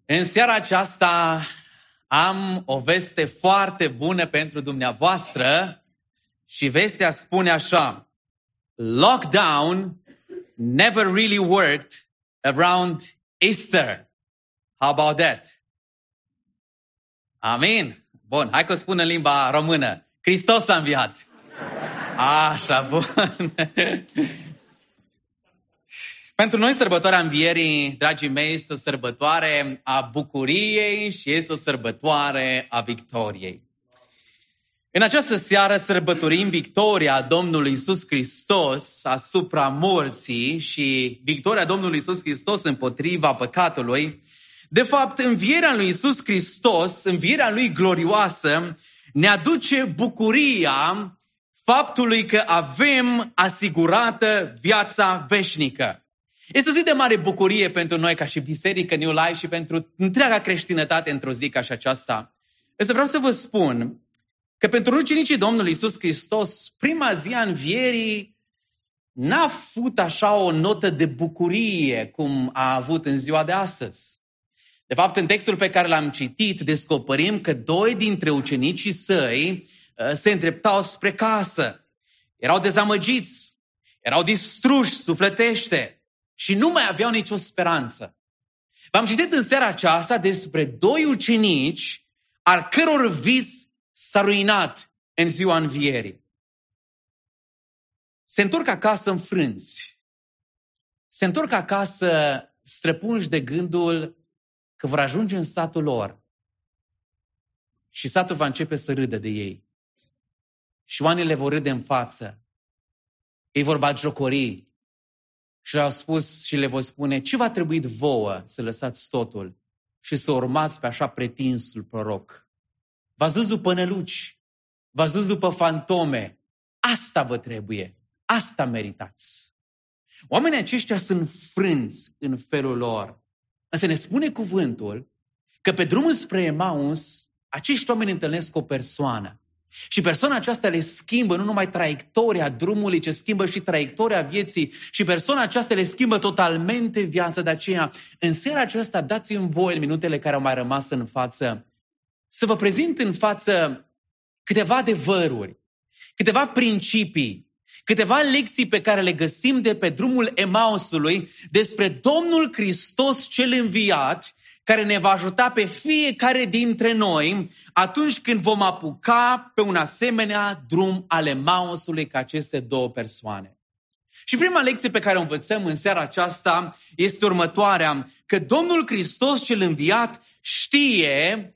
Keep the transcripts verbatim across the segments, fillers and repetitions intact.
În seara aceasta am o veste foarte bună pentru dumneavoastră și vestea spune așa: Lockdown never really worked around Easter. How about that? Amin? Bun, hai că o spun în limba română. Hristos a înviat. Așa, bun. Pentru noi sărbătoarea Învierii, dragii mei, este o sărbătoare a bucuriei și este o sărbătoare a victoriei. În această seară sărbătorim victoria Domnului Iisus Hristos asupra morții și victoria Domnului Iisus Hristos împotriva păcatului. De fapt, învierea lui Iisus Hristos, învierea lui glorioasă, ne aduce bucuria faptului că avem asigurată viața veșnică. Este o zi de mare bucurie pentru noi ca și Biserică New Life și pentru întreaga creștinătate într-o zi ca și aceasta. Însă vreau să vă spun că pentru ucenicii Domnului Iisus Hristos, prima zi a învierii n-a avut așa o notă de bucurie cum a avut în ziua de astăzi. De fapt, în textul pe care l-am citit, descoperim că doi dintre ucenicii săi se îndreptau spre casă. Erau dezamăgiți, erau distruși sufletește și nu mai aveau nicio speranță. V-am citit în seara aceasta despre doi ucenici al căror vis s-a ruinat în ziua învierii. Se întorc acasă înfrânți. Se întorc acasă străpunși de gândul că vor ajunge în satul lor. Și satul va începe să râdă de ei. Și oamenii le vor râde în față. Ei vor batjocori. Și le-au spus și le vor spune: ce v-a trebuit vouă să lăsați totul și să urmați pe așa pretinsul proroc? V-ați dus după năluci, v-ați dus după fantome. Asta vă trebuie, asta meritați. Oamenii aceștia sunt frânți în felul lor. Însă ne spune cuvântul că pe drumul spre Emaus, acești oameni întâlnesc o persoană. Și persoana aceasta le schimbă nu numai traiectoria drumului, ci schimbă și traiectoria vieții. Și persoana aceasta le schimbă totalmente viața. De aceea, în seara aceasta, dați-mi voi, în minutele care au mai rămas în față, să vă prezint în față câteva adevăruri, câteva principii, câteva lecții pe care le găsim de pe drumul Emausului despre Domnul Hristos cel înviat, care ne va ajuta pe fiecare dintre noi atunci când vom apuca pe un asemenea drum al Emausului ca aceste două persoane. Și prima lecție pe care o învățăm în seara aceasta este următoarea: că Domnul Hristos cel înviat știe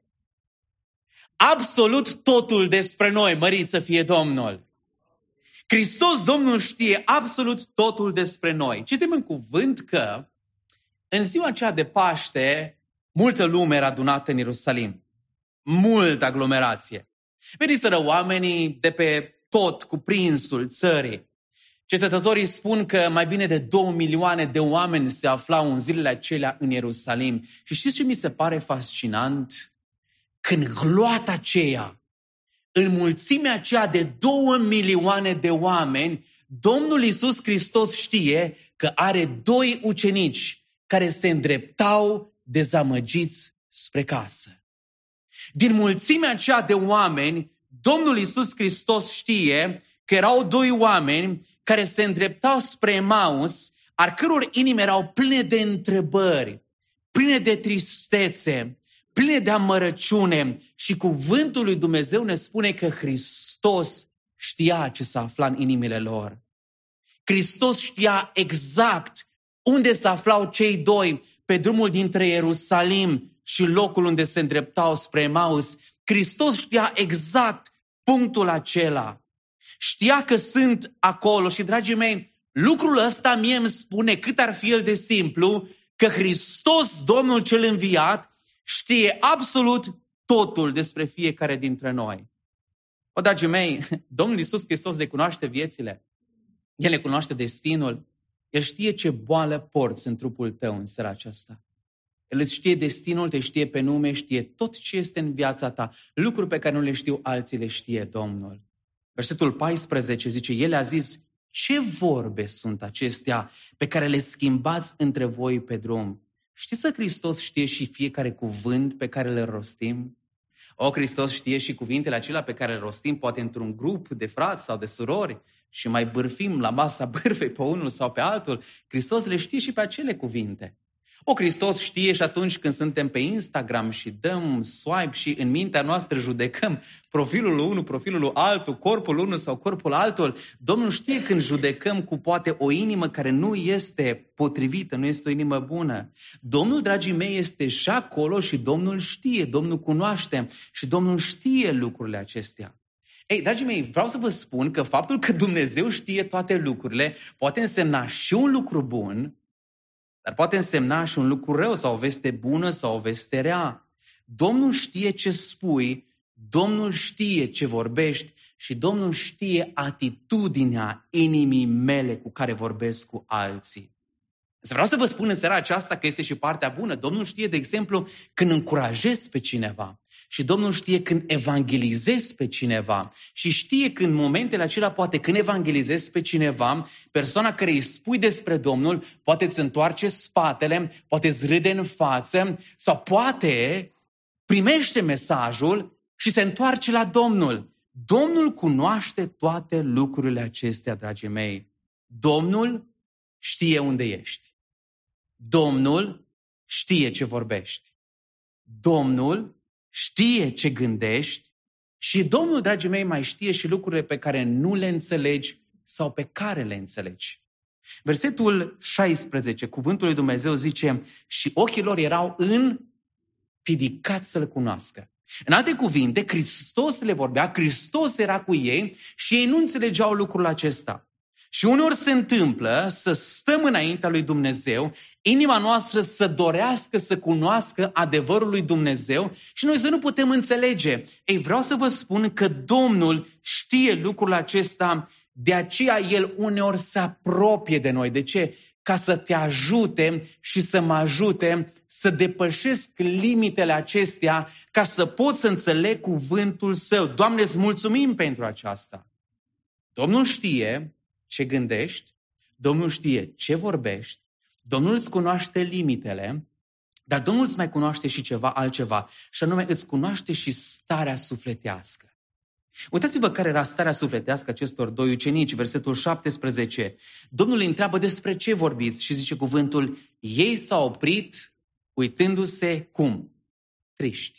absolut totul despre noi. Mărit să fie Domnul! Hristos, Domnul, știe absolut totul despre noi. Citim în cuvânt că în ziua aceea de Paște, multă lume era adunată în Ierusalim. Multă aglomerație. Veniseră oamenii de pe tot cuprinsul țării. Cercetătorii spun că mai bine de două milioane de oameni se aflau în zilele acelea în Ierusalim. Și știți ce mi se pare fascinant? Când gloata aceea, în mulțimea aceea de două milioane de oameni, Domnul Iisus Hristos știe că are doi ucenici care se îndreptau dezamăgiți spre casă. Din mulțimea aceea de oameni, Domnul Iisus Hristos știe că erau doi oameni care se îndreptau spre Emaus, al căror inimi erau pline de întrebări, pline de tristețe, pline de amărăciune. Și cuvântul lui Dumnezeu ne spune că Hristos știa ce se afla în inimile lor. Hristos știa exact unde se aflau cei doi pe drumul dintre Ierusalim și locul unde se îndreptau spre Emaus. Hristos știa exact punctul acela. Știa că sunt acolo și, dragii mei, lucrul ăsta mie îmi spune, cât ar fi el de simplu, că Hristos, Domnul cel înviat, știe absolut totul despre fiecare dintre noi. O, dragii mei, Domnul Iisus Hristos le cunoaște viețile. El le cunoaște destinul. El știe ce boală porți în trupul tău în seara aceasta. El îți știe destinul, te știe pe nume, știe tot ce este în viața ta. Lucruri pe care nu le știu alții, le știe Domnul. Versetul paisprezece zice: El a zis: ce vorbe sunt acestea pe care le schimbați între voi pe drum? Știți că Hristos știe și fiecare cuvânt pe care le rostim? O, Hristos știe și cuvintele acelea pe care le rostim, poate într-un grup de frați sau de surori, și mai bârfim la masa bârfei pe unul sau pe altul. Hristos le știe și pe acele cuvinte. O, Hristos știe și atunci când suntem pe Instagram și dăm swipe și în mintea noastră judecăm profilul unul, profilul altul, corpul unul sau corpul altul. Domnul știe când judecăm cu poate o inimă care nu este potrivită, nu este o inimă bună. Domnul, dragii mei, este și acolo și Domnul știe, Domnul cunoaște și Domnul știe lucrurile acestea. Ei, dragii mei, vreau să vă spun că faptul că Dumnezeu știe toate lucrurile poate însemna și un lucru bun, dar poate însemna și un lucru rău sau o veste bună sau o veste rea. Domnul știe ce spui, Domnul știe ce vorbești și Domnul știe atitudinea inimii mele cu care vorbesc cu alții. Vreau să vă spun în seara aceasta că este și partea bună. Domnul știe, de exemplu, când încurajez pe cineva și Domnul știe când evangelizez pe cineva și știe când momentele acelea, poate când evangelizez pe cineva, persoana care îi spui despre Domnul poate îți întoarce spatele, poate îți râde în față sau poate primește mesajul și se întoarce la Domnul. Domnul cunoaște toate lucrurile acestea, dragii mei. Domnul știe unde ești. Domnul știe ce vorbești. Domnul știe ce gândești și Domnul, dragii mei, mai știe și lucrurile pe care nu le înțelegi sau pe care le înțelegi. Versetul șaisprezece, cuvântul lui Dumnezeu zice, și ochii lor erau împiedicați să-L cunoască. În alte cuvinte, Hristos le vorbea, Hristos era cu ei și ei nu înțelegeau lucrul acesta. Și uneori se întâmplă să stăm înaintea lui Dumnezeu, inima noastră să dorească să cunoască adevărul lui Dumnezeu și noi să nu putem înțelege. Ei, vreau să vă spun că Domnul știe lucrul acesta, de aceea El uneori se apropie de noi. De ce? Ca să te ajute și să mă ajute să depășesc limitele acestea, ca să pot să înțeleg cuvântul Său. Doamne, îți mulțumim pentru aceasta. Domnul știe ce gândești, Domnul știe ce vorbești, Domnul îți cunoaște limitele, dar Domnul îți mai cunoaște și ceva altceva, și anume îți cunoaște și starea sufletească. Uitați-vă care era starea sufletească acestor doi ucenici, versetul șaptesprezece. Domnul îi întreabă despre ce vorbiți și zice cuvântul, ei s-au oprit uitându-se cum? Triști.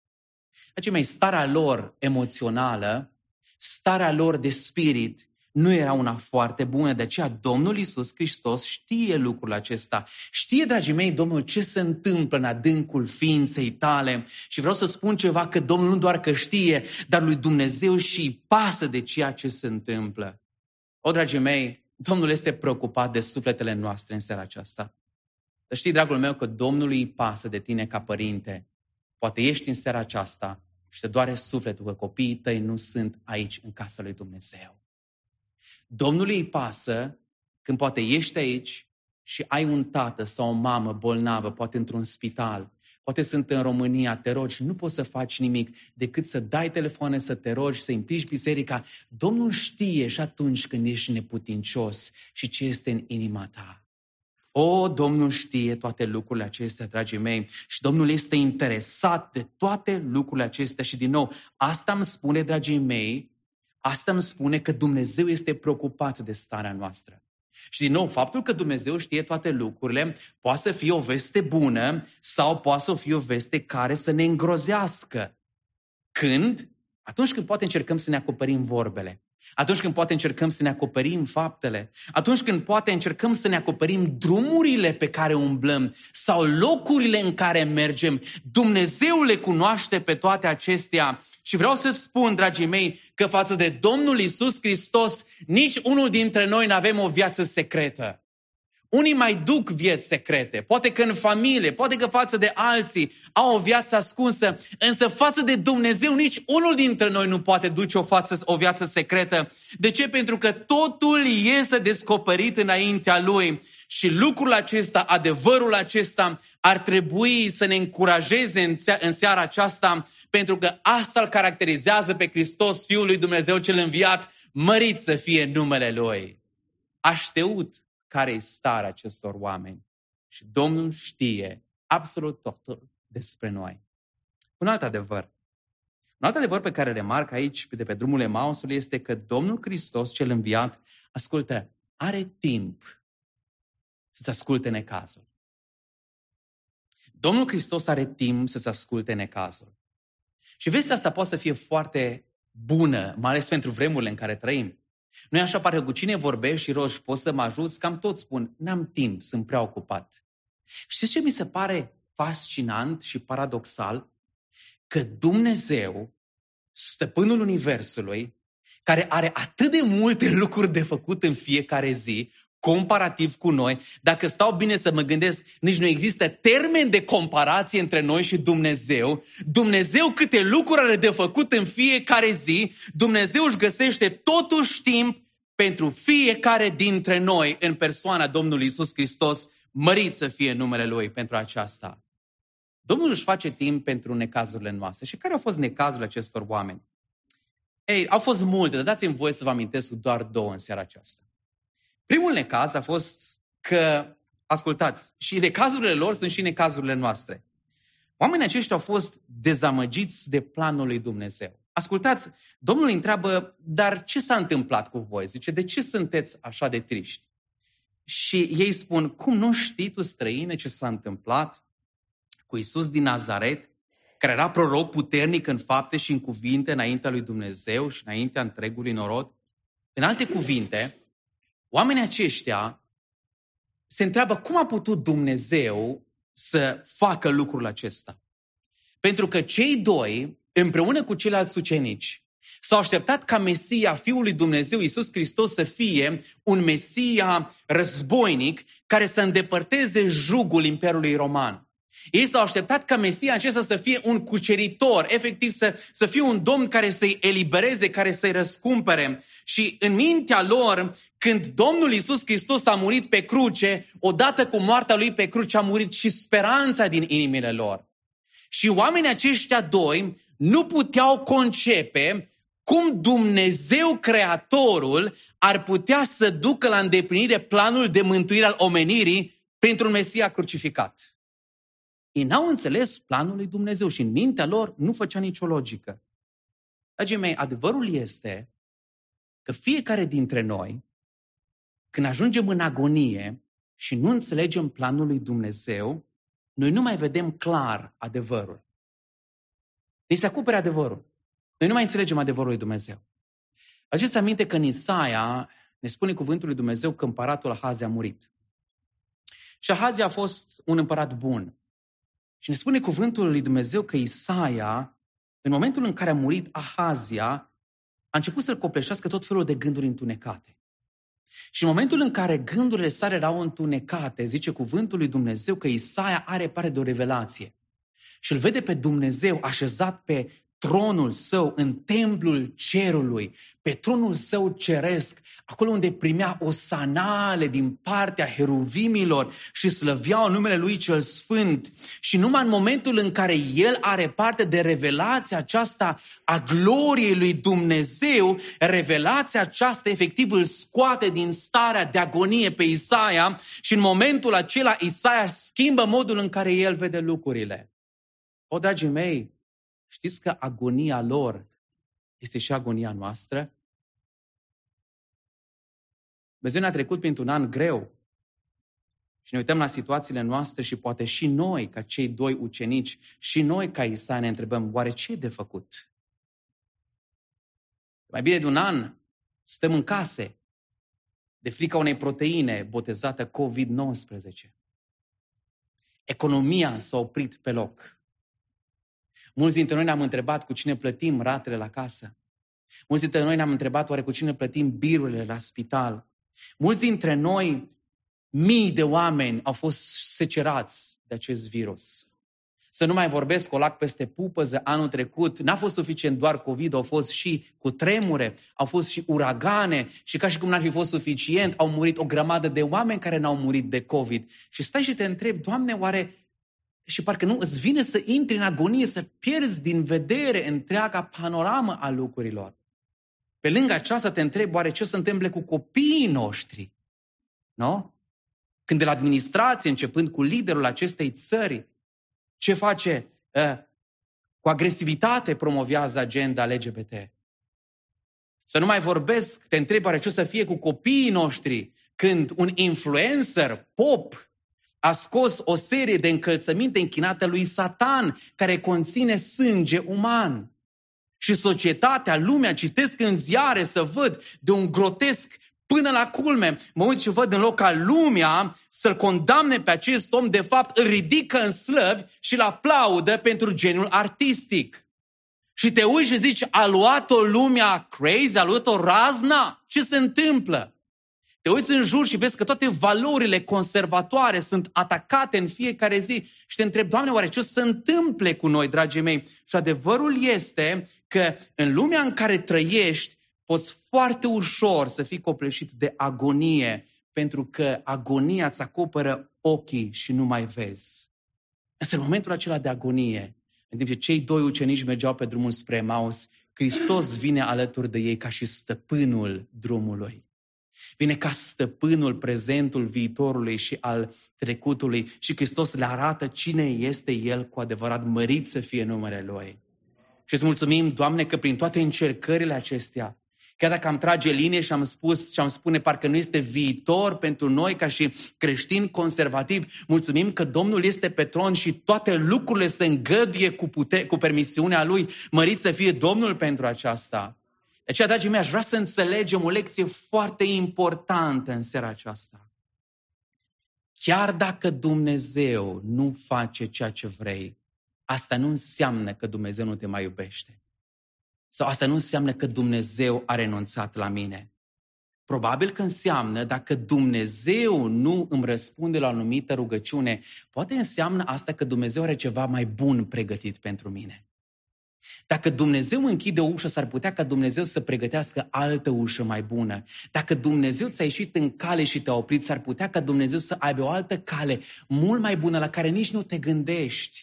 Dragii mei, starea lor emoțională, starea lor de spirit, nu era una foarte bună, de aceea Domnul Iisus Hristos știe lucrul acesta. Știe, dragii mei, Domnul ce se întâmplă în adâncul ființei tale. Și vreau să spun ceva, că Domnul nu doar că știe, dar lui Dumnezeu și îi pasă de ceea ce se întâmplă. O, dragii mei, Domnul este preocupat de sufletele noastre în seara aceasta. Să știi, dragul meu, că Domnului îi pasă de tine ca părinte. Poate ești în seara aceasta și te doare sufletul că copiii tăi nu sunt aici în casa lui Dumnezeu. Domnului îi pasă când poate ești aici și ai un tată sau o mamă bolnavă, poate într-un spital, poate sunt în România, te rogi, nu poți să faci nimic decât să dai telefoane, să te rogi, să implici biserica. Domnul știe și atunci când ești neputincios și ce este în inima ta. O, Domnul știe toate lucrurile acestea, dragii mei, și Domnul este interesat de toate lucrurile acestea și din nou, asta îmi spune, dragii mei, asta îmi spune că Dumnezeu este preocupat de starea noastră. Și din nou, faptul că Dumnezeu știe toate lucrurile poate să fie o veste bună sau poate să fie o veste care să ne îngrozească. Când? Atunci când poate încercăm să ne acoperim vorbele. Atunci când poate încercăm să ne acoperim faptele. Atunci când poate încercăm să ne acoperim drumurile pe care umblăm sau locurile în care mergem. Dumnezeu le cunoaște pe toate acestea. Și vreau să spun, dragii mei, că față de Domnul Iisus Hristos, nici unul dintre noi nu avem o viață secretă. Unii mai duc vieți secrete, poate că în familie, poate că față de alții au o viață ascunsă, însă față de Dumnezeu nici unul dintre noi nu poate duce o, față, o viață secretă. De ce? Pentru că totul este descoperit înaintea Lui. Și lucrul acesta, adevărul acesta, ar trebui să ne încurajeze în, în seara aceasta, pentru că asta îl caracterizează pe Hristos, Fiul lui Dumnezeu cel înviat, mărit să fie numele Lui. A știut care e starea acestor oameni. Și Domnul știe absolut totul despre noi. Un alt adevăr. Un alt adevăr pe care remarc aici, de pe drumul Emausului, este că Domnul Hristos, cel înviat, ascultă, are timp să-ți asculte necazul. Domnul Hristos are timp să-ți asculte necazul. Și vestea asta poate să fie foarte bună, mai ales pentru vremurile în care trăim. Nu-i așa, parcă cu cine vorbești și rogi, poți să mă ajuți? Cam tot spun, n-am timp, sunt prea ocupat. Știți ce mi se pare fascinant și paradoxal? Că Dumnezeu, stăpânul Universului, care are atât de multe lucruri de făcut în fiecare zi, comparativ cu noi, dacă stau bine să mă gândesc, nici nu există termen de comparație între noi și Dumnezeu. Dumnezeu câte lucruri are de făcut în fiecare zi, Dumnezeu își găsește totuși timp pentru fiecare dintre noi în persoana Domnului Iisus Hristos, mărit să fie numele Lui pentru aceasta. Domnul își face timp pentru necazurile noastre. Și care au fost necazurile acestor oameni? Ei, au fost multe, dar dați-mi voie să vă amintesc doar două în seara aceasta. Primul necaz a fost că, ascultați, și necazurile lor sunt și necazurile noastre. Oamenii aceștia au fost dezamăgiți de planul lui Dumnezeu. Ascultați, Domnul îi întreabă, dar ce s-a întâmplat cu voi? Zice, de ce sunteți așa de triști? Și ei spun, cum nu știi tu, străine, ce s-a întâmplat cu Iisus din Nazaret, care era proroc puternic în fapte și în cuvinte înaintea lui Dumnezeu și înaintea întregului norod? În alte cuvinte, oamenii aceștia se întreabă cum a putut Dumnezeu să facă lucrul acesta. Pentru că cei doi, împreună cu ceilalți ucenici, s-au așteptat ca Mesia, Fiul lui Dumnezeu, Iisus Hristos, să fie un Mesia războinic care să îndepărteze jugul Imperiului Roman. Ei s-au așteptat ca Mesia acesta să fie un cuceritor, efectiv să, să fie un domn care să-i elibereze, care să-i răscumpere. Și în mintea lor, când Domnul Iisus Hristos a murit pe cruce, odată cu moartea Lui pe cruce a murit și speranța din inimile lor. Și oamenii aceștia doi nu puteau concepe cum Dumnezeu Creatorul ar putea să ducă la îndeplinire planul de mântuire al omenirii printr-un Mesia crucificat. Ei n-au înțeles planul lui Dumnezeu și în mintea lor nu făcea nicio logică. Dragii mei, adevărul este că fiecare dintre noi, când ajungem în agonie și nu înțelegem planul lui Dumnezeu, noi nu mai vedem clar adevărul. Ni se acopere adevărul. Noi nu mai înțelegem adevărul lui Dumnezeu. Aduceți aminte că în Isaia ne spune cuvântul lui Dumnezeu că împăratul Ahazia a murit. Și Ahazia a fost un împărat bun. Și ne spune cuvântul lui Dumnezeu că Isaia, în momentul în care a murit Ahazia, a început să-l copleșească tot felul de gânduri întunecate. Și în momentul în care gândurile sale erau întunecate, zice cuvântul lui Dumnezeu că Isaia are parte de o revelație. Și îl vede pe Dumnezeu așezat pe tronul său, în templul cerului, pe tronul său ceresc, acolo unde primea osanale din partea heruvimilor și slăveau numele lui cel sfânt. Și numai în momentul în care el are parte de revelația aceasta a gloriei lui Dumnezeu, revelația aceasta efectiv îl scoate din starea de agonie pe Isaia și în momentul acela Isaia schimbă modul în care el vede lucrurile. O, dragii mei, știți că agonia lor este și agonia noastră? Dumnezeu ne-a trecut printr-un an greu și ne uităm la situațiile noastre și poate și noi, ca cei doi ucenici, și noi ca Isaia ne întrebăm, oare ce e de făcut? Mai bine de un an stăm în case de frica unei proteine botezată covid nouăsprezece. Economia s-a oprit pe loc. Mulți dintre noi ne-am întrebat cu cine plătim ratele la casă. Mulți dintre noi ne-am întrebat oare cu cine plătim birurile la spital. Mulți dintre noi, mii de oameni au fost secerați de acest virus. Să nu mai vorbesc colac peste pupăză, anul trecut n-a fost suficient doar COVID, au fost și cutremure, au fost și uragane și ca și cum n-ar fi fost suficient, au murit o grămadă de oameni care n-au murit de COVID. Și stai și te întrebi, Doamne, oare... Și parcă nu îți vine să intri în agonie, să pierzi din vedere întreaga panoramă a lucrurilor. Pe lângă aceasta te întrebi, oare ce se întâmplă cu copiii noștri? Nu? Când de la administrație, începând cu liderul acestei țări, ce face? Uh, cu agresivitate promovează agenda L G B T. Să nu mai vorbesc, te întreb oare ce o să fie cu copiii noștri când un influencer pop a scos o serie de încălțăminte închinate lui Satan care conține sânge uman. Și societatea, lumea, citesc în ziare să văd de un grotesc până la culme. Mă uit și văd în loc ca lumea să-l condamne pe acest om, de fapt îl ridică în slăvi și îl aplaudă pentru genul artistic. Și te uiți și zici, a luat-o lumea crazy, a luat-o razna? Ce se întâmplă? Te uiți în jur și vezi că toate valorile conservatoare sunt atacate în fiecare zi și te întrebi, Doamne, oare ce o să se întâmple cu noi, dragii mei? Și adevărul este că în lumea în care trăiești, poți foarte ușor să fii copleșit de agonie, pentru că agonia îți acoperă ochii și nu mai vezi. Însă în momentul acela de agonie, în timp ce cei doi ucenici mergeau pe drumul spre Emaus, Hristos vine alături de ei ca și stăpânul drumului. Vine ca stăpânul prezentul viitorului și al trecutului și Hristos le arată cine este El cu adevărat, mărit să fie numele Lui. Și îți mulțumim, Doamne, că prin toate încercările acestea, chiar dacă am trage linie și am spus și am spune parcă nu este viitor pentru noi ca și creștini conservativi, mulțumim că Domnul este pe tron și toate lucrurile se îngăduie cu, pute- cu permisiunea Lui. Mărit să fie Domnul pentru aceasta. De aceea, dragii mei, aș vrea să înțelegem o lecție foarte importantă în seara aceasta. Chiar dacă Dumnezeu nu face ceea ce vrei, asta nu înseamnă că Dumnezeu nu te mai iubește. Sau asta nu înseamnă că Dumnezeu a renunțat la mine. Probabil că înseamnă, dacă Dumnezeu nu îmi răspunde la o anumită rugăciune, poate înseamnă asta că Dumnezeu are ceva mai bun pregătit pentru mine. Dacă Dumnezeu închide o ușă, s-ar putea ca Dumnezeu să pregătească altă ușă mai bună. Dacă Dumnezeu ți-a ieșit în cale și te-a oprit, s-ar putea ca Dumnezeu să aibă o altă cale mult mai bună la care nici nu te gândești.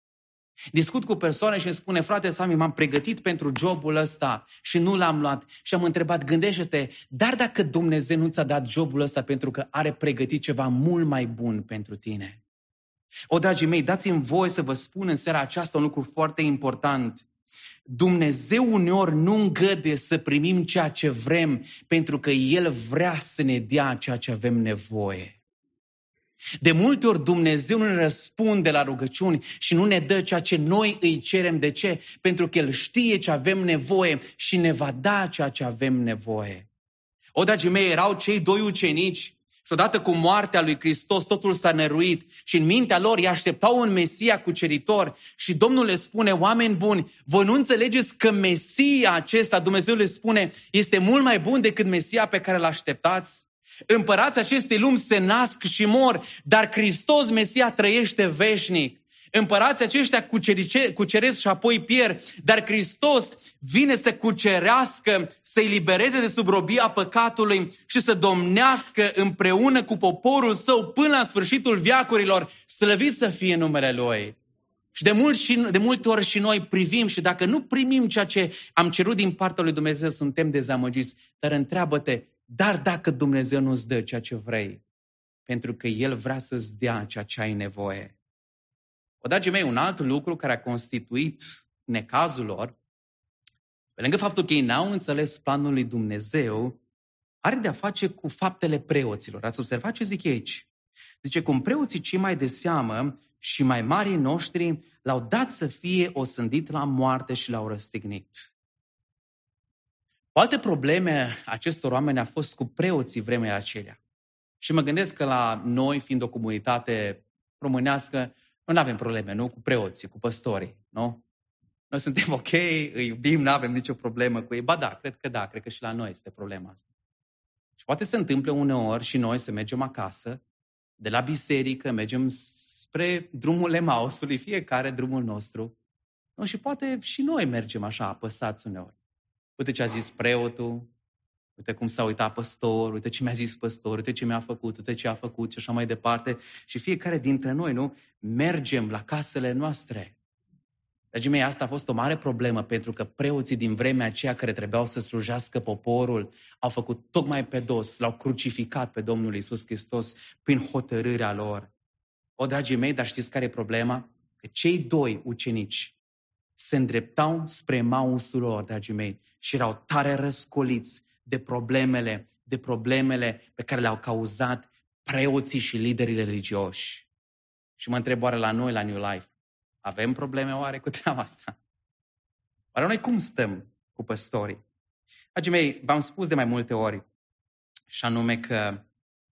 Discut cu persoane și îmi spune, frate Sami, m-am pregătit pentru jobul ăsta și nu l-am luat. Și am întrebat, gândește-te, dar dacă Dumnezeu nu ți-a dat jobul ăsta pentru că are pregătit ceva mult mai bun pentru tine? O, dragii mei, dați-mi voie să vă spun în seara aceasta un lucru foarte important. Dumnezeu uneori nu îngăduie să primim ceea ce vrem pentru că El vrea să ne dea ceea ce avem nevoie. De multe ori Dumnezeu nu ne răspunde la rugăciuni și nu ne dă ceea ce noi îi cerem. De ce? Pentru că El știe ce avem nevoie și ne va da ceea ce avem nevoie. O, dragii mei, erau cei doi ucenici și odată cu moartea lui Hristos totul s-a năruit și în mintea lor îi așteptau un Mesia cuceritor și Domnul le spune, oameni buni, voi nu înțelegeți că Mesia acesta, Dumnezeu le spune, este mult mai bun decât Mesia pe care îl așteptați? Împărații acestei lumi se nasc și mor, dar Hristos, Mesia, trăiește veșnic. Împărații aceștia cuceresc și apoi pierd, dar Hristos vine să cucerească, să-i libereze de sub robia păcatului și să domnească împreună cu poporul său până la sfârșitul veacurilor, slăvit să fie numele Lui. Și de, mult și de multe ori și noi privim și dacă nu primim ceea ce am cerut din partea lui Dumnezeu, suntem dezamăgiți. Dar întreabă-te, dar dacă Dumnezeu nu-ți dă ceea ce vrei, pentru că El vrea să-ți dea ceea ce ai nevoie. O, dragii mei, un alt lucru care a constituit necazul lor, pe lângă faptul că ei n-au înțeles planul lui Dumnezeu, are de-a face cu faptele preoților. Ați observat ce zic aici? Zice, cum preoții cei mai de seamă și mai marii noștri l-au dat să fie osândit la moarte și l-au răstignit. O altă probleme acestor oameni a fost cu preoții vremea acelea. Și mă gândesc că la noi, fiind o comunitate românească, noi nu avem probleme, nu? Cu preoții, cu păstorii, nu? Noi suntem ok, îi iubim, nu avem nicio problemă cu ei. Ba da, cred că da, cred că și la noi este problema asta. Și poate se întâmple uneori și noi să mergem acasă, de la biserică, mergem spre drumul Emausului, fiecare drumul nostru. Nu? Și poate și noi mergem așa, apăsați uneori. Uite ce a zis preotul, uite cum s-a uitat păstor, uite ce mi-a zis păstor, uite ce mi-a făcut, uite ce a făcut și așa mai departe. Și fiecare dintre noi, nu, mergem la casele noastre. Dragii mei, asta a fost o mare problemă, pentru că preoții din vremea aceea care trebuiau să slujească poporul au făcut tocmai pe dos, l-au crucificat pe Domnul Iisus Hristos prin hotărârea lor. O, dragii mei, dar știți care e problema? Că cei doi ucenici se îndreptau spre Emausul lor, dragii mei, și erau tare răscoliți de problemele, de problemele pe care le-au cauzat preoții și liderii religioși. Și mă întreb, oare la noi, la New Life, avem probleme oare cu treaba asta? Oare noi cum stăm cu păstorii? Dragii mei, v-am spus de mai multe ori, și anume că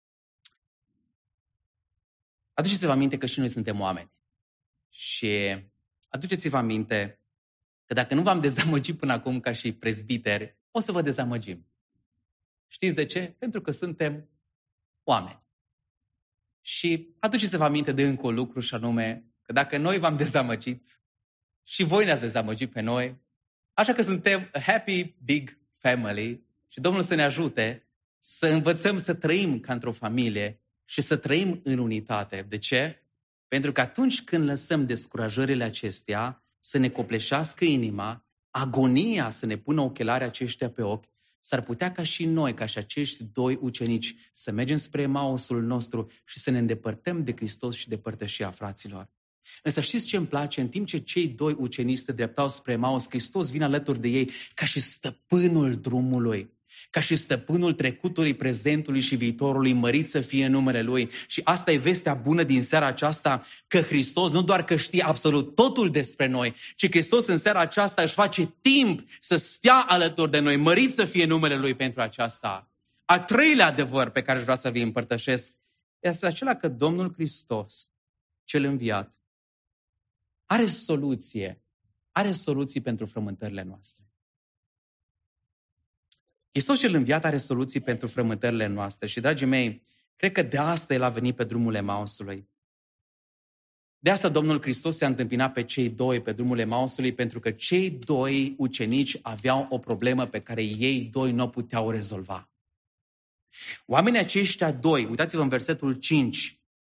aduceți-vă aminte că și noi suntem oameni. Și aduceți-vă aminte că dacă nu v-am dezamăgit până acum ca și prezbiteri, o să vă dezamăgim. Știți de ce? Pentru că suntem oameni. Și aduceți-vă aminte de încă un lucru, și anume că dacă noi v-am dezamăgit și voi ne-ați dezamăgit pe noi, așa că suntem a happy big family și Domnul să ne ajute să învățăm să trăim ca într-o familie și să trăim în unitate. De ce? Pentru că atunci când lăsăm descurajările acestea să ne copleșească inima, agonia să ne pună ochelarii aceștia pe ochi, s-ar putea ca și noi, ca și acești doi ucenici, să mergem spre Emausul nostru și să ne îndepărtăm de Hristos și de părtășia fraților. Însă știți ce îmi place? În timp ce cei doi ucenici se dreptau spre Emaus, Hristos vine alături de ei ca și stăpânul drumului, ca și stăpânul trecutului, prezentului și viitorului, mărit să fie numele Lui. Și asta e vestea bună din seara aceasta, că Hristos nu doar că știe absolut totul despre noi, ci Hristos în seara aceasta își face timp să stea alături de noi, mărit să fie numele Lui pentru aceasta. Al treilea adevăr pe care aș vrea să vi împărtășesc este acela că Domnul Hristos, cel înviat, are soluție, are soluții pentru frământările noastre. Hristos cel înviat are soluții pentru frământările noastre și, dragii mei, cred că de asta El a venit pe drumul Emausului. De asta Domnul Hristos se-a întâmpinat pe cei doi pe drumul Emausului, pentru că cei doi ucenici aveau o problemă pe care ei doi nu o puteau rezolva. Oamenii aceștia doi, uitați-vă în versetul cinci,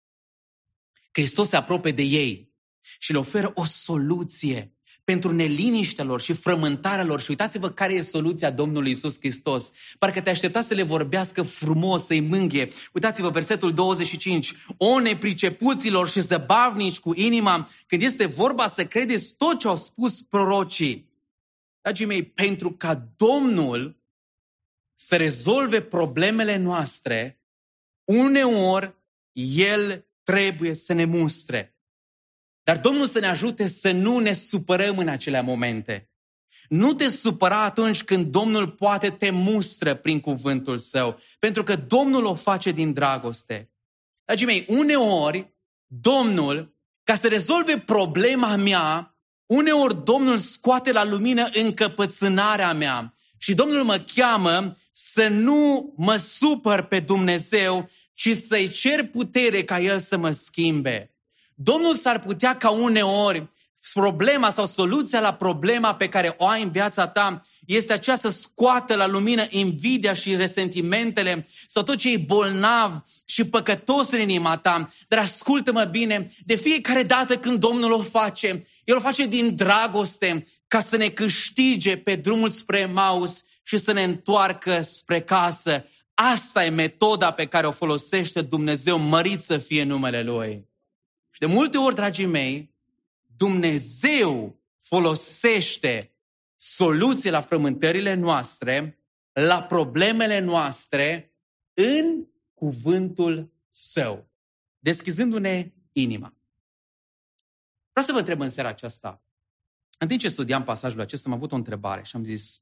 Hristos se apropie de ei și le oferă o soluție pentru neliniștea lor și frământarea lor. Și uitați-vă care e soluția Domnului Iisus Hristos. Parcă te aștepta să le vorbească frumos, să-i mânghe. Uitați-vă versetul douăzeci și cinci. O nepricepuților și zăbavnici cu inima, când este vorba să credeți tot ce au spus prorocii. Dragii mei, pentru ca Domnul să rezolve problemele noastre, uneori El trebuie să ne mustre. Dar Domnul să ne ajute să nu ne supărăm în acele momente. Nu te supăra atunci când Domnul poate te mustră prin cuvântul Său, pentru că Domnul o face din dragoste. Dragii mei, uneori Domnul, ca să rezolve problema mea, uneori Domnul scoate la lumină încăpățânarea mea și Domnul mă cheamă să nu mă supăr pe Dumnezeu, ci să-i cer putere ca El să mă schimbe. Domnul s-ar putea ca uneori problema sau soluția la problema pe care o ai în viața ta este aceea să scoată la lumină invidia și resentimentele sau tot ce e bolnav și păcătos în inima ta. Dar ascultă-mă bine, de fiecare dată când Domnul o face, El o face din dragoste ca să ne câștige pe drumul spre Emaus și să ne întoarcă spre casă. Asta e metoda pe care o folosește Dumnezeu, mărit să fie numele Lui. Și de multe ori, dragii mei, Dumnezeu folosește soluții la frământările noastre, la problemele noastre, în cuvântul Său, deschizându-ne inima. Vreau să vă întreb în seara aceasta. În timp ce studiam pasajul acesta, am avut o întrebare și am zis: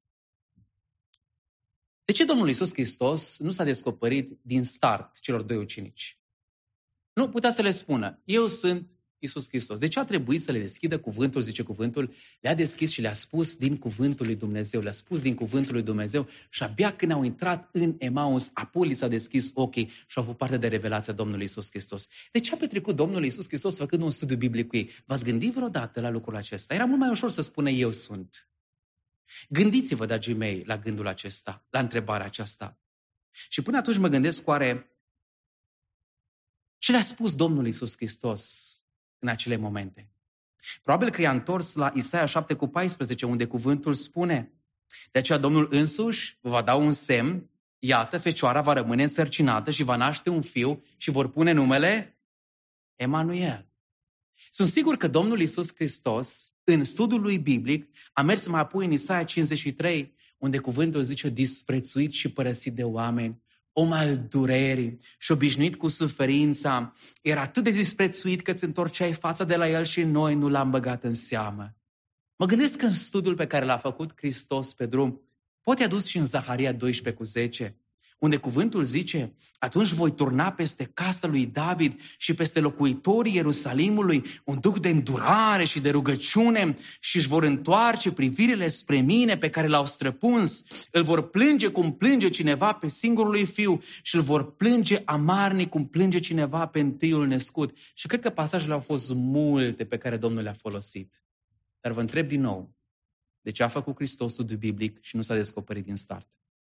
de ce Domnul Iisus Hristos nu s-a descoperit din start celor doi ucenici? Nu putea să le spună: eu sunt Iisus Hristos. De ce a trebuit să le deschidă cuvântul, zice cuvântul? Le-a deschis și le-a spus din cuvântul lui Dumnezeu. Le-a spus din cuvântul lui Dumnezeu și abia când au intrat în Emaus, apoi li s-a deschis ochii și au avut parte de revelația Domnului Iisus Hristos. De ce a petrecut Domnul Iisus Hristos făcând un studiu biblic cu ei? V-ați gândit vreodată la lucrul acesta? Era mult mai ușor să spună eu sunt. Gândiți-vă, dragii mei, la gândul acesta, la întrebarea aceasta. Și până atunci mă gândesc, oare ce le-a spus Domnul Iisus Hristos în acele momente? Probabil că i-a întors la Isaia șapte cu paisprezece, unde cuvântul spune: de aceea Domnul însuși vă va da un semn, iată, fecioara va rămâne însărcinată și va naște un fiu și vor pune numele Emanuel. Sunt sigur că Domnul Iisus Hristos, în studiul lui biblic, a mers mai apoi în Isaia cincizeci și trei, unde cuvântul zice: disprețuit și părăsit de oameni, om al durerii și obișnuit cu suferința, era atât de disprețuit că îți întorceai fața de la el și noi nu l-am băgat în seamă. Mă gândesc că în studiul pe care l-a făcut Hristos pe drum, poate a dus și în Zaharia doisprezece cu zece, unde cuvântul zice: atunci voi turna peste casa lui David și peste locuitorii Ierusalimului un duh de îndurare și de rugăciune și își vor întoarce privirile spre mine pe care l-au străpuns. Îl vor plânge cum plânge cineva pe singurul lui fiu și îl vor plânge amarnic cum plânge cineva pe întâiul născut. Și cred că pasajele au fost multe pe care Domnul le-a folosit. Dar vă întreb din nou, de ce a făcut Hristos studiul biblic și nu s-a descoperit din start?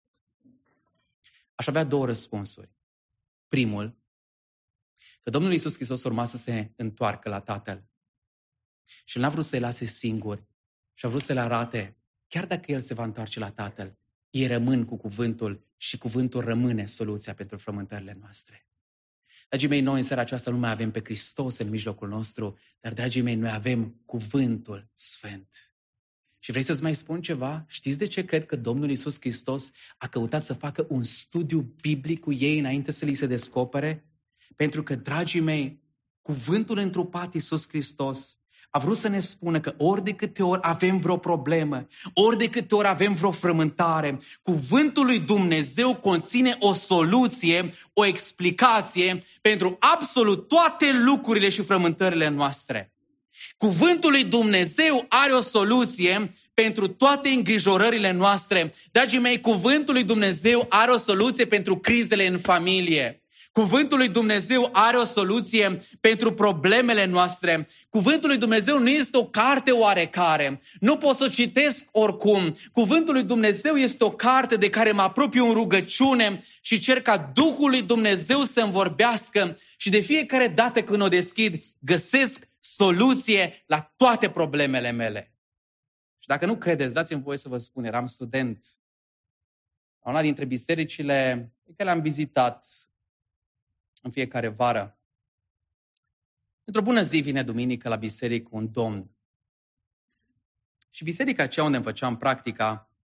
Aș avea două răspunsuri. Primul, că Domnul Iisus Hristos urma să se întoarcă la Tatăl. Și El n-a vrut să-i lase singuri și a vrut să le arate, chiar dacă El se va întoarce la Tatăl, ei rămân cu cuvântul și cuvântul rămâne soluția pentru frământările noastre. Dragii mei, noi în seara aceasta nu mai avem pe Hristos în mijlocul nostru, dar, dragii mei, noi avem cuvântul Sfânt. Și vrei să-ți mai spun ceva? Știți de ce cred că Domnul Iisus Hristos a căutat să facă un studiu biblic cu ei înainte să li se descopere? Pentru că, dragii mei, cuvântul întrupat Iisus Hristos a vrut să ne spună că ori de câte ori avem vreo problemă, ori de câte ori avem vreo frământare, cuvântul lui Dumnezeu conține o soluție, o explicație pentru absolut toate lucrurile și frământările noastre. Cuvântul lui Dumnezeu are o soluție pentru toate îngrijorările noastre. Dragii mei, cuvântul lui Dumnezeu are o soluție pentru crizele în familie. Cuvântul lui Dumnezeu are o soluție pentru problemele noastre. Cuvântul lui Dumnezeu nu este o carte oarecare. Nu pot să o citesc oricum. Cuvântul lui Dumnezeu este o carte de care mă apropiu în rugăciune și cer ca Duhul lui Dumnezeu să-mi vorbească și de fiecare dată când o deschid, găsesc soluție la toate problemele mele. Și dacă nu credeți, dați-mi voie să vă spun, eram student la una dintre bisericile pe care le-am vizitat în fiecare vară. Într-o bună zi vine duminică la biserică un domn. Și biserica aceea unde îmi făceam practica,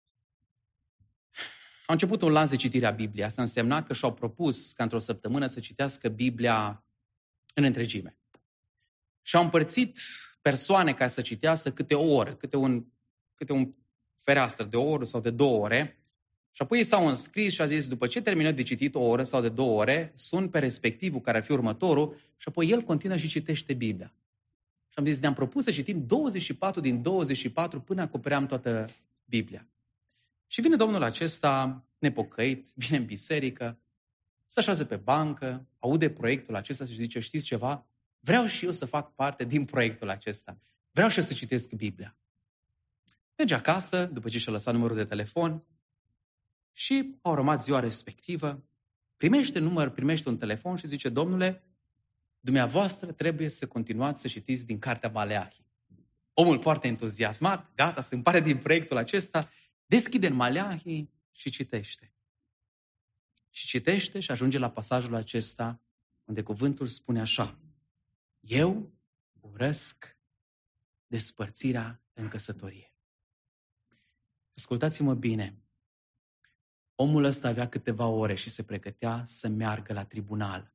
a început un lanț de citire a Bibliei. Asta însemna că și-au propus ca într-o săptămână să citească Biblia în întregime. Și-au împărțit persoane ca să citească câte o oră, câte un, câte un fereastră de o oră sau de două ore. Și apoi ei s-au înscris și a zis, după ce termină de citit o oră sau de două ore, sun pe respectivul care ar fi următorul și apoi el continuă și citește Biblia. Și am zis, ne-am propus să citim douăzeci și patru din douăzeci și patru până acopeream toată Biblia. Și vine domnul acesta nepocăit, vine în biserică, se așează pe bancă, aude proiectul acesta și zice, știți ceva? Vreau și eu să fac parte din proiectul acesta. Vreau și eu să citesc Biblia. Merge acasă, după ce și-a lăsat numărul de telefon, și au rămas ziua respectivă, primește număr, primește un telefon și zice, domnule, dumneavoastră trebuie să continuați să citiți din cartea Maleahi. Omul foarte entuziasmat, gata, se împare din proiectul acesta, deschide în Maleahi și citește. Și citește și ajunge la pasajul acesta, unde cuvântul spune așa, eu urăsc despărțirea în căsătorie. Ascultați-mă bine. Omul ăsta avea câteva ore și se pregătea să meargă la tribunal,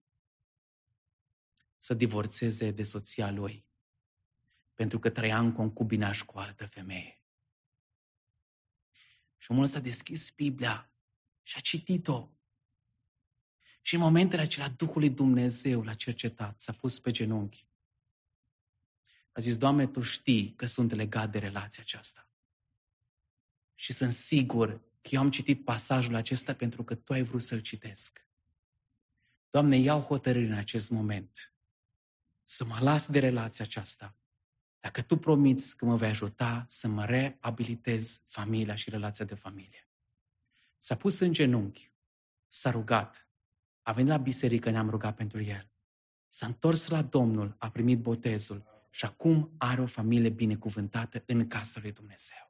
să divorțeze de soția lui, pentru că trăia în concubinaș cu o altă femeie. Și omul ăsta a deschis Biblia și a citit-o. Și în momentele acelea Duhul lui Dumnezeu l-a cercetat, s-a pus pe genunchi. A zis, Doamne, Tu știi că sunt legat de relația aceasta. Și sunt sigur că eu am citit pasajul acesta pentru că Tu ai vrut să-l citesc. Doamne, iau hotărâri în acest moment să mă las de relația aceasta. Dacă Tu promiți că mă vei ajuta să mă reabilitez familia și relația de familie. S-a pus în genunchi, s-a rugat, a venit la biserică, ne-am rugat pentru el. S-a întors la Domnul, a primit botezul și acum are o familie binecuvântată în casa lui Dumnezeu.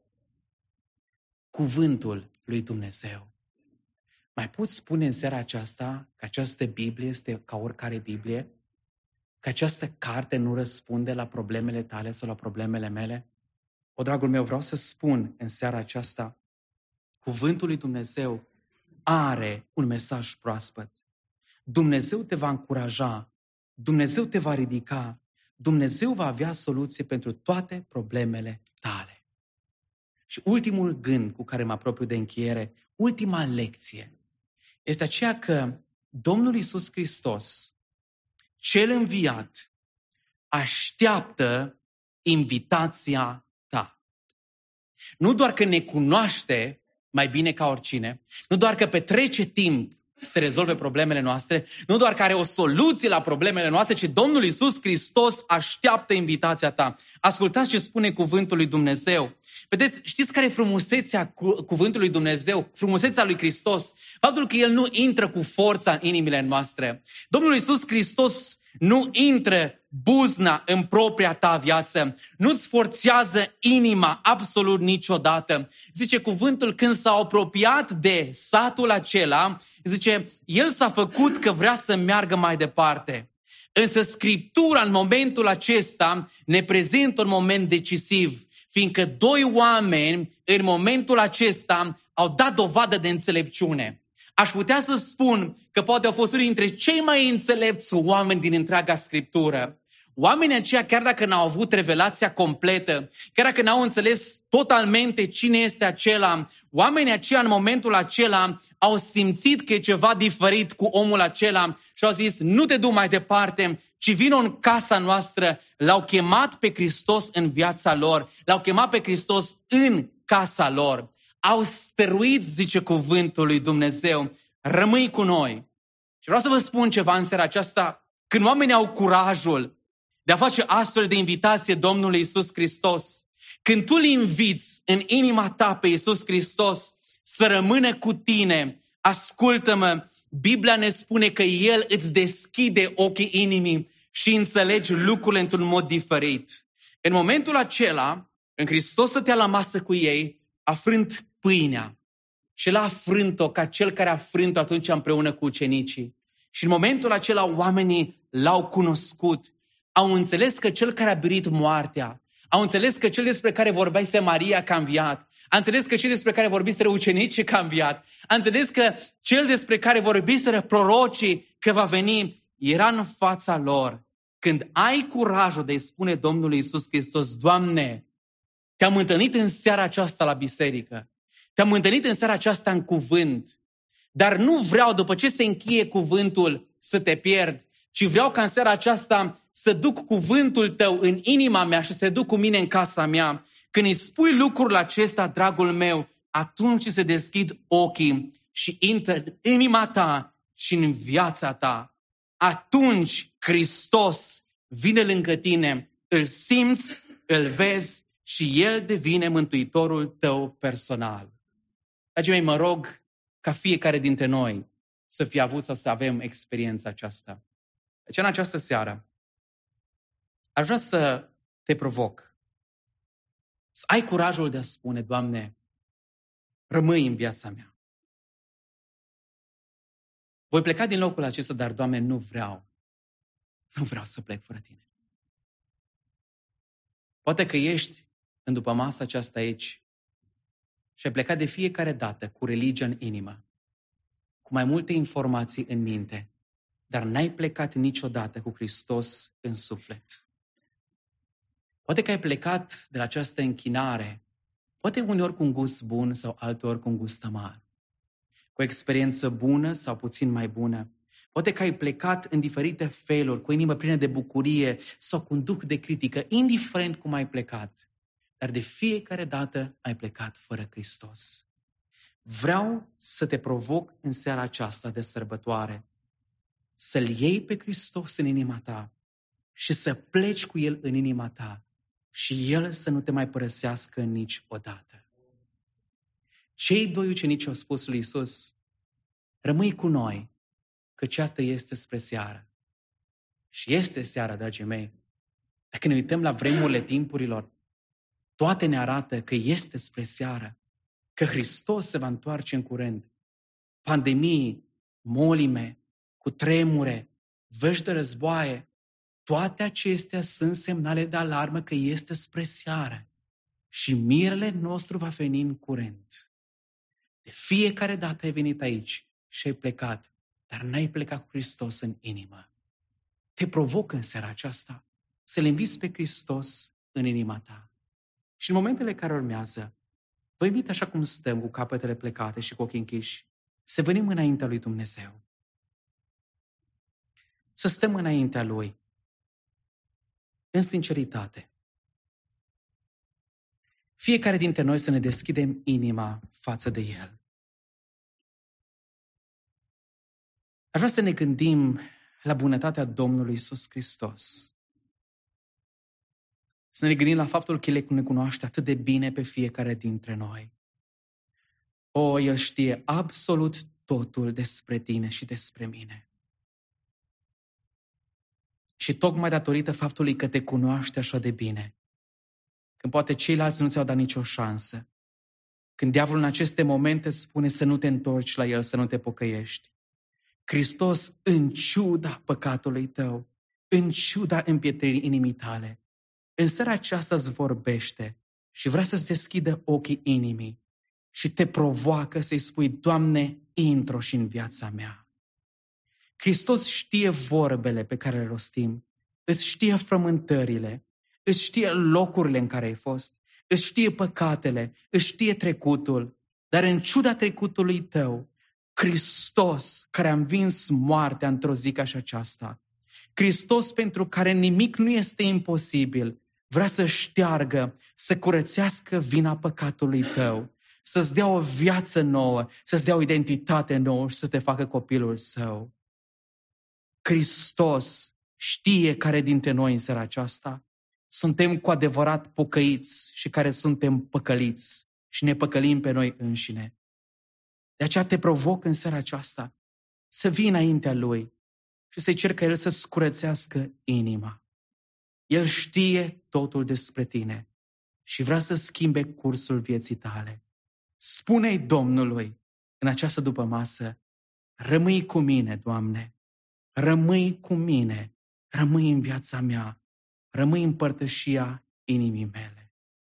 Cuvântul lui Dumnezeu. Mai poți spune în seara aceasta că această Biblie este ca oricare Biblie? Că această carte nu răspunde la problemele tale sau la problemele mele? O, dragul meu, vreau să spun în seara aceasta, cuvântul lui Dumnezeu are un mesaj proaspăt. Dumnezeu te va încuraja, Dumnezeu te va ridica, Dumnezeu va avea soluție pentru toate problemele tale. Și ultimul gând cu care mă apropiu de încheiere, ultima lecție, este aceea că Domnul Iisus Hristos, cel înviat, așteaptă invitația ta. Nu doar că ne cunoaște mai bine ca oricine, nu doar că petrece timp să rezolve problemele noastre, nu doar că are o soluție la problemele noastre, ci Domnul Iisus Hristos așteaptă invitația ta. Ascultați ce spune cuvântul lui Dumnezeu. Vedeți, știți care e frumusețea cu, cuvântului lui Dumnezeu? Frumusețea lui Hristos? Faptul că El nu intră cu forța în inimile noastre. Domnul Iisus Hristos nu intră buzna în propria ta viață. Nu-ți forțează inima absolut niciodată. Zice cuvântul, când s-a apropiat de satul acela, zice, el s-a făcut că vrea să meargă mai departe. Însă Scriptura în momentul acesta ne prezintă un moment decisiv, fiindcă doi oameni în momentul acesta au dat dovadă de înțelepciune. Aș putea să spun că poate au fost unii dintre cei mai înțelepți oameni din întreaga Scriptură. Oamenii aceia, chiar dacă n-au avut revelația completă, chiar dacă n-au înțeles totalmente cine este acela, oamenii aceia în momentul acela au simțit că e ceva diferit cu omul acela și au zis, nu te du mai departe, ci vino în casa noastră. L-au chemat pe Hristos în viața lor, l-au chemat pe Hristos în casa lor. Au stăruit, zice cuvântul lui Dumnezeu, rămâi cu noi. Și vreau să vă spun ceva în seara aceasta, când oamenii au curajul de a face astfel de invitație Domnului Iisus Hristos, când tu îl inviți în inima ta pe Iisus Hristos să rămână cu tine, ascultă-mă, Biblia ne spune că El îți deschide ochii inimii și înțelegi lucrurile într-un mod diferit. În momentul acela, când Hristos stătea la masă cu ei, a frânt pâinea și l-a frânt-o ca cel care a frânt-o atunci împreună cu ucenicii. Și în momentul acela oamenii l-au cunoscut. Au înțeles că cel care a biruit moartea, au înțeles că cel despre care vorbeise Maria că a înviat, a înțeles că cel despre care vorbiseră ucenicii că a înviat, a înțeles că cel despre care vorbiseră prorocii că va veni, era în fața lor. Când ai curajul de a-i spune Domnului Iisus Hristos, Doamne, te-am întâlnit în seara aceasta la biserică, te-am întâlnit în seara aceasta în cuvânt, dar nu vreau, după ce se încheie cuvântul, să te pierd, ci vreau ca în seara aceasta să duc cuvântul tău în inima mea și să duc cu mine în casa mea. Când îi spui lucrul acesta, dragul meu, atunci se deschid ochii și intră în inima ta și în viața ta. Atunci Hristos vine lângă tine, îl simți, îl vezi și El devine mântuitorul tău personal. Dragii mei, mă rog ca fiecare dintre noi să fie avut sau să avem experiența aceasta. Deci în această seară aș vrea să te provoc. Să ai curajul de a spune, Doamne, rămâi în viața mea. Voi pleca din locul acesta, dar, Doamne, nu vreau. Nu vreau să plec fără Tine. Poate că ești în după masa aceasta aici și ai plecat de fiecare dată cu religia în inimă, cu mai multe informații în minte, dar n-ai plecat niciodată cu Hristos în suflet. Poate că ai plecat de la această închinare, poate uneori cu un gust bun sau alteori cu un gust amar, cu o experiență bună sau puțin mai bună. Poate că ai plecat în diferite feluri, cu o inimă plină de bucurie sau cu un duh de critică, indiferent cum ai plecat. Dar de fiecare dată ai plecat fără Hristos. Vreau să te provoc în seara aceasta de sărbătoare, să-L iei pe Hristos în inima ta și să pleci cu El în inima ta și El să nu te mai părăsească niciodată. Cei doi ucenici au spus lui Iisus, rămâi cu noi, căci iată este spre seară. Și este seara, dragii mei. Dacă ne uităm la vremurile timpurilor, toate ne arată că este spre seară, că Hristos se va întoarce în curând. Pandemii, molime, cutremure, vești de războaie, toate acestea sunt semnale de alarmă că este spre seară și mirele nostru va veni în curând. De fiecare dată ai venit aici și ai plecat, dar n-ai plecat cu Hristos în inimă. Te provoc în seara aceasta să-L inviți pe Hristos în inima ta. Și în momentele care urmează, vă invit așa cum stăm cu capetele plecate și cu ochii închiși, să venim înaintea lui Dumnezeu. Să stăm înaintea Lui în sinceritate. Fiecare dintre noi să ne deschidem inima față de El. Aș vrea să ne gândim la bunătatea Domnului Iisus Hristos. Să ne gândim la faptul că El ne cunoaște atât de bine pe fiecare dintre noi. O, El știe absolut totul despre tine și despre mine. Și tocmai datorită faptului că te cunoaște așa de bine, când poate ceilalți nu ți-au dat nicio șansă, când diavolul în aceste momente spune să nu te întorci la El, să nu te pocăiești, Hristos, în ciuda păcatului tău, în ciuda împietririi inimii tale, în seara aceasta îți vorbește și vrea să-ți deschidă ochii inimii și te provoacă să-i spui, Doamne, intru și în viața mea. Hristos știe vorbele pe care le rostim, îți știe frământările, îți știe locurile în care ai fost, îți știe păcatele, îți știe trecutul, dar în ciuda trecutului tău, Hristos, care a învins moartea într-o zi ca și aceasta, Hristos pentru care nimic nu este imposibil, vrea să șteargă, să curățească vina păcatului tău, să-ți dea o viață nouă, să-ți dea o identitate nouă și să te facă copilul său. Hristos știe care dintre noi în seara aceasta suntem cu adevărat pocăiți și care suntem păcăliți și ne păcălim pe noi înșine. De aceea te provoc în seara aceasta să vii înaintea Lui și să-i cer ca El să-ți curățească inima. El știe totul despre tine și vrea să schimbe cursul vieții tale. Spune-i Domnului în această dupămasă, rămâi cu mine, Doamne, rămâi cu mine, rămâi în viața mea, rămâi în părtășia inimii mele.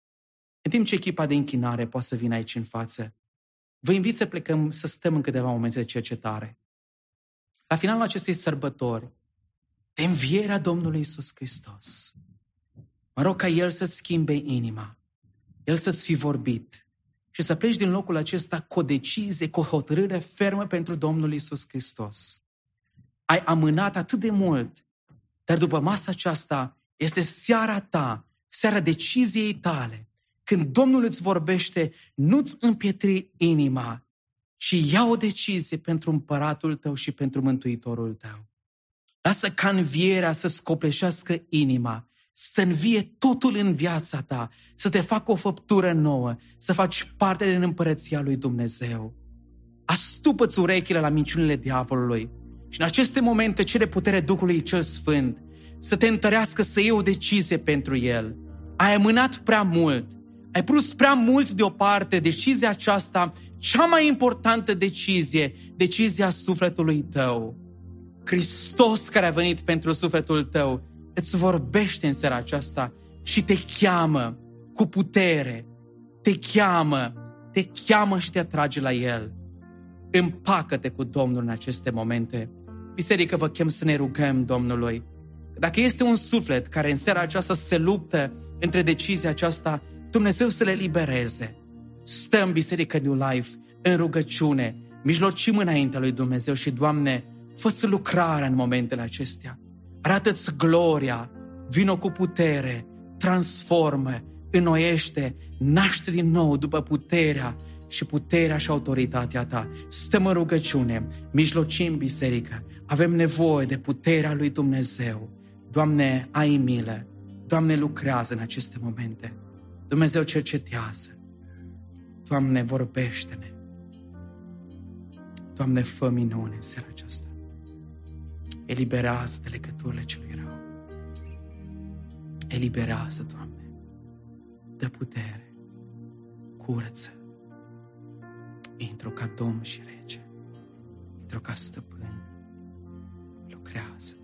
În timp ce echipa de închinare poate să vină aici în față, vă invit să plecăm, să stăm în câteva momente de cercetare. La finalul acestei sărbători, de învierea Domnului Iisus Hristos, mă rog ca El să-ți schimbe inima, El să-ți fi vorbit și să pleci din locul acesta cu o decizie, cu o hotărâre fermă pentru Domnul Iisus Hristos. Ai amânat atât de mult, dar după masa aceasta este seara ta, seara deciziei tale. Când Domnul îți vorbește, nu-ți împietri inima, ci ia o decizie pentru împăratul tău și pentru mântuitorul tău. Lasă ca învierea să-ți copleșească inima, să învie totul în viața ta, să te facă o făptură nouă, să faci parte din împărăția lui Dumnezeu. Astupă-ți urechile la minciunile diavolului și în aceste momente cere putere Duhului cel Sfânt să te întărească, să iei o decizie pentru El. Ai amânat prea mult, ai pus prea mult deoparte decizia aceasta, cea mai importantă decizie, decizia sufletului tău. Hristos care a venit pentru sufletul tău îți vorbește în seara aceasta și te cheamă cu putere, te cheamă, te cheamă și te atrage la El. Împacă-te cu Domnul în aceste momente. Biserică, vă chem să ne rugăm Domnului. Dacă este un suflet care în seara aceasta se luptă între decizia aceasta, Dumnezeu să le libereze. Stăm, Biserică New Life, în rugăciune, mijlocim înaintea lui Dumnezeu și, Doamne, fă-ți lucrarea în momentele acestea. Arată-ți gloria, vino cu putere, transformă, înnoiește, naște din nou după puterea și puterea și autoritatea ta. Stăm în rugăciune, mijlocim, Biserică, avem nevoie de puterea lui Dumnezeu. Doamne, ai milă, Doamne, lucrează în aceste momente. Dumnezeu cercetează. Doamne, vorbește-ne. Doamne, fă minune în seara aceasta. Eliberează de legăturile celui rău. Eliberează, Doamne. Dă putere. Curăță. Intru ca Domn și Rege. Intru ca Stăpân. Lucrează.